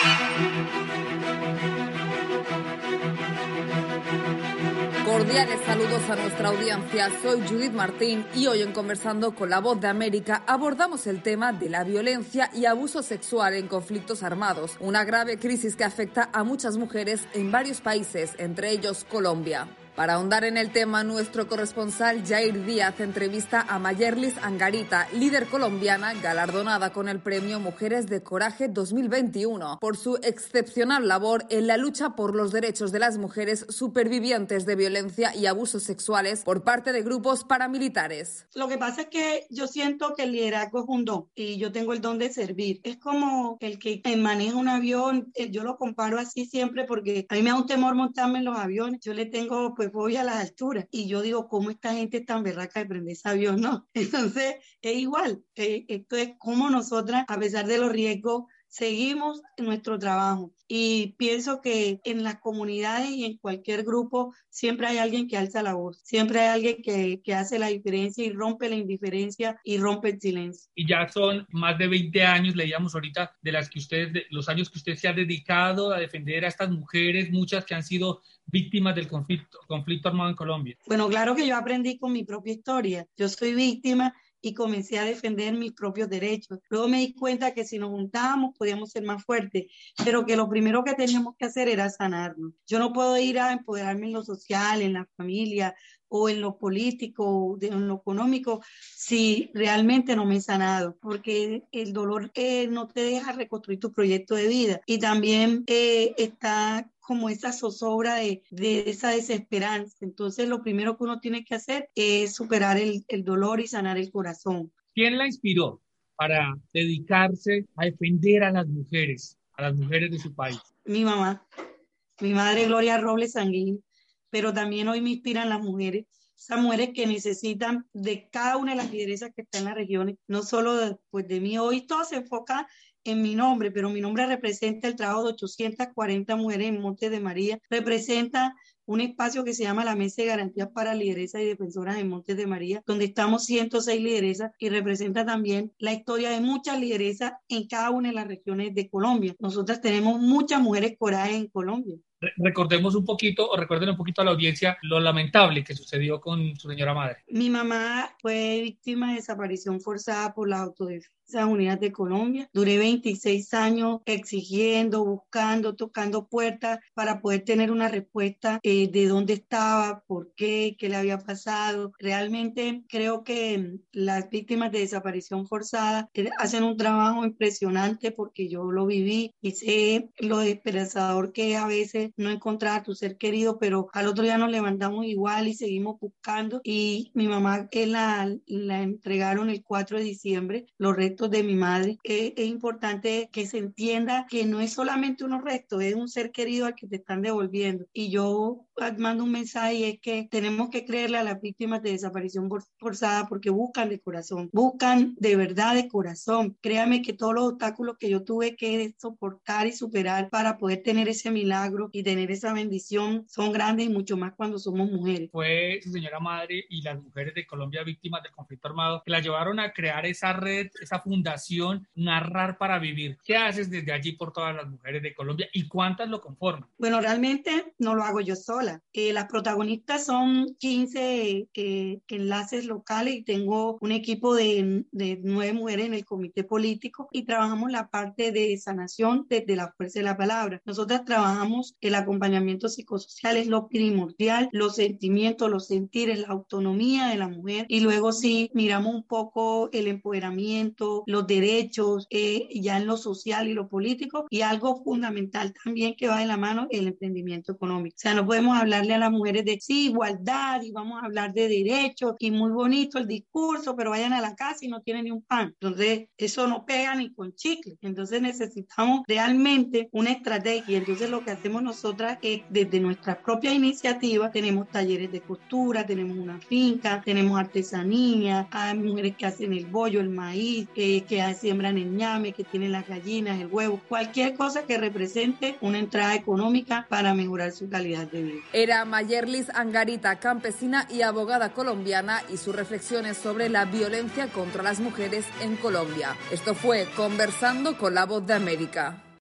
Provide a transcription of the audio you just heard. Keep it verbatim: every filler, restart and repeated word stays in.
Cordiales saludos a nuestra audiencia, soy Judith Martín y hoy en Conversando con la Voz de América abordamos el tema de la violencia y abuso sexual en conflictos armados, una grave crisis que afecta a muchas mujeres en varios países, entre ellos Colombia. Para ahondar en el tema, nuestro corresponsal Jair Díaz entrevista a Mayerlis Angarita, líder colombiana galardonada con el premio Mujeres de Coraje dos mil veintiuno, por su excepcional labor en la lucha por los derechos de las mujeres supervivientes de violencia y abusos sexuales por parte de grupos paramilitares. Lo que pasa es que yo siento que el liderazgo es un don y yo tengo el don de servir. Es como el que maneja un avión, yo lo comparo así siempre porque a mí me da un temor montarme en los aviones. Yo le tengo pues voy a las alturas y yo digo, ¿cómo esta gente es tan berraca de prender ese avión? No, entonces es igual, eh, esto es como nosotras, a pesar de los riesgos, seguimos en nuestro trabajo y pienso que en las comunidades y en cualquier grupo siempre hay alguien que alza la voz, siempre hay alguien que, que hace la diferencia y rompe la indiferencia y rompe el silencio. Y ya son más de veinte años, leíamos ahorita, de las que usted, de los años que usted se ha dedicado a defender a estas mujeres, muchas que han sido víctimas del conflicto, conflicto armado en Colombia. Bueno, claro que yo aprendí con mi propia historia. Yo soy víctima y comencé a defender mis propios derechos. Luego me di cuenta que si nos juntábamos podíamos ser más fuertes, pero que lo primero que teníamos que hacer era sanarnos. Yo no puedo ir a empoderarme en lo social, en la familia o en lo político, en lo económico, si realmente no me he sanado, porque el dolor eh, no te deja reconstruir tu proyecto de vida. Y también eh, está como esa zozobra de, de esa desesperanza. Entonces lo primero que uno tiene que hacer es superar el, el dolor y sanar el corazón. ¿Quién la inspiró para dedicarse a defender a las mujeres, a las mujeres de su país? Mi mamá, mi madre Gloria Robles Sanguín, pero también hoy me inspiran las mujeres, esas mujeres que necesitan de cada una de las lideresas que están en las regiones, no solo de, pues de mí. Hoy todo se enfoca en mi nombre, pero mi nombre representa el trabajo de ochocientas cuarenta mujeres en Montes de María, representa un espacio que se llama la Mesa de Garantías para Lideresas y Defensoras en Montes de María, donde estamos ciento seis lideresas y representa también la historia de muchas lideresas en cada una de las regiones de Colombia. Nosotras tenemos muchas mujeres coraje en Colombia. Recordemos un poquito, o recuerden un poquito a la audiencia lo lamentable que sucedió con su señora madre. Mi mamá fue víctima de desaparición forzada por las Autodefensas Unidas de Colombia. Duré veintiséis años exigiendo, buscando, tocando puertas para poder tener una respuesta eh, de dónde estaba, por qué, qué le había pasado. Realmente creo que las víctimas de desaparición forzada eh, hacen un trabajo impresionante porque yo lo viví y sé lo desesperador que es a veces no encontrar a tu ser querido, pero al otro día nos levantamos igual y seguimos buscando. Y mi mamá que la, la entregaron el cuatro de diciembre, los restos de mi madre. Eh, es importante que se entienda que no es solamente unos restos, es un ser querido al que te están devolviendo. Y yo mando un mensaje y es que tenemos que creerle a las víctimas de desaparición forzada porque buscan de corazón, buscan de verdad de corazón. Créame que todos los obstáculos que yo tuve que soportar y superar para poder tener ese milagro y tener esa bendición son grandes y mucho más cuando somos mujeres. Fue su señora madre y las mujeres de Colombia víctimas del conflicto armado que la llevaron a crear esa red, esa fundación Narrar para Vivir. ¿Qué haces desde allí por todas las mujeres de Colombia y cuántas lo conforman? Bueno, realmente no lo hago yo sola. Eh, las protagonistas son quince eh, enlaces locales y tengo un equipo de, de nueve mujeres en el comité político y trabajamos la parte de sanación desde la fuerza de la palabra. Nosotras trabajamos el acompañamiento psicosocial, es lo primordial, los sentimientos, los sentires, la autonomía de la mujer y luego sí miramos un poco el empoderamiento, los derechos, eh, ya en lo social y lo político y algo fundamental también que va de la mano, el emprendimiento económico. O sea, no podemos hablarle a las mujeres de sí, igualdad y vamos a hablar de derechos y muy bonito el discurso, pero vayan a la casa y no tienen ni un pan. Entonces, eso no pega ni con chicle. Entonces, necesitamos realmente una estrategia. Entonces, lo que hacemos nosotras es, desde nuestras propias iniciativas, tenemos talleres de costura, tenemos una finca, tenemos artesanía, hay mujeres que hacen el bollo, el maíz, eh, que siembran el ñame, que tienen las gallinas, el huevo, cualquier cosa que represente una entrada económica para mejorar su calidad de vida. Era Mayerlis Angarita, campesina y abogada colombiana, y sus reflexiones sobre la violencia contra las mujeres en Colombia. Esto fue Conversando con la Voz de América.